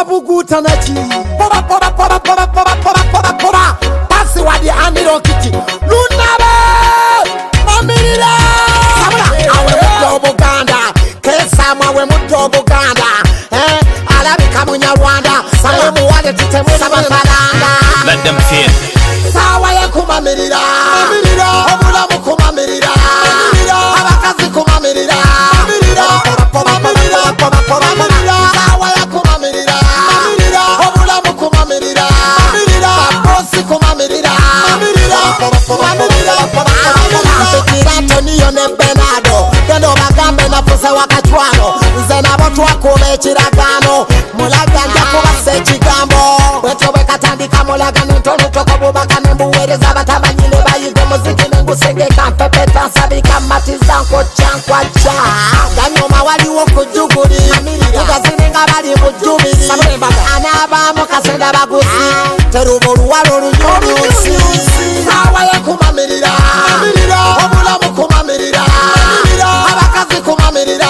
buguta nachi poba pasi wadi andiro kiti lunabe mamirira awe muto Buganda kesa mwawe muto Buganda alabi kamunya Rwanda sawe muwale tutemwena mafaranga let them feel sawa ya kumamirira obulamu kumamirira abakazi kumamirira sawa ya kumamirira obulamu kumamirira bosi kumamirira mpikira niyo ne Benado gendo bagambe nafuze wakachwano nze nabo twakuma ekiragano mulaga nja kubasa ekigambo bwetyo bwekatandika mulagano ntono tokobubaka nembuweereza batamanyire bayiga muziki nengusengeka mpepeta nsabika matiza nkokyankwaca ganyuma waliwo kujuguli tugazininga bali mujubiri anabaamu kasenda baguzi teruba oluwalo olunyolusi sawa yekumamirira obulamu kumamirira abakazi kumamirira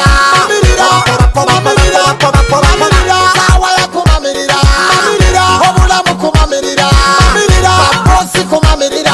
sawa yekumamirira obulamu kumamirira babosi kumamirira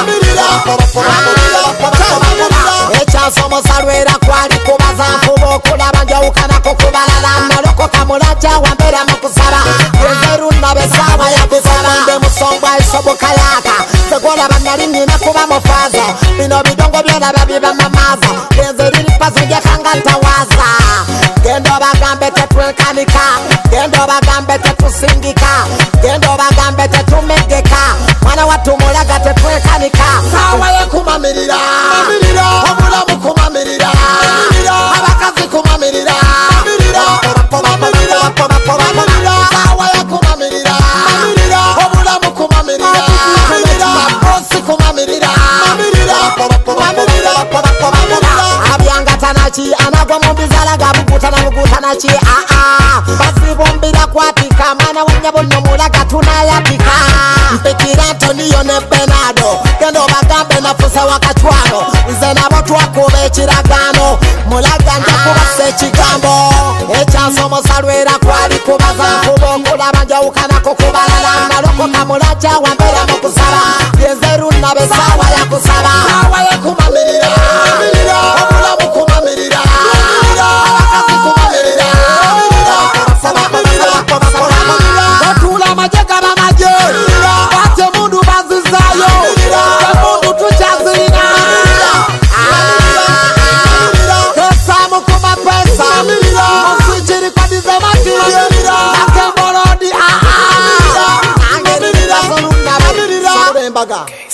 ekyasomosa lwera kwali kubaza nkuba okulaba njawukanako kubalala nolokoka mulaja wambera mukusaba yenzerunabe sawa yakusaba nde musongo aisoboka yaka segolaba nali nina kuba mufaza bino bidongo byolaba biba mamaza genze liri pazi njakanga ntawaza gendo bagambe tetwenkanika gendo bagambe tetusingika gendo bagambe tetumegeka mwana watumulaga tetwenkanika sawa yekumamirira obulamu kumamirira abakazi kumamirira sawa yekumamirira obulamu kumamirira bosi kumamirira abyangatanachi anagwa mumbizala gabugutanachi basibumbira kwatika mwana wanyabonyo mulaga tunayapika mpikira Toniyo ne Benado gendo bagambe nafuze wakachwano nze nabo twakuba ekiragano mulaga nja kubasa ekigambo ekyasomosa lwera kwali kubaza nkuba okulaba njawukanako kubalala nalokoka mulaja wambera mukusaba yenzerunabe sawa yakusaba sawa yekumamirira obulamu kumamirira abakazi kumamirira batula amaje gaba maje bate mundu bazizayo mundu tuchazirina pesa mukuma pesa musijiri kwa dizemati akembolodi angerira solunga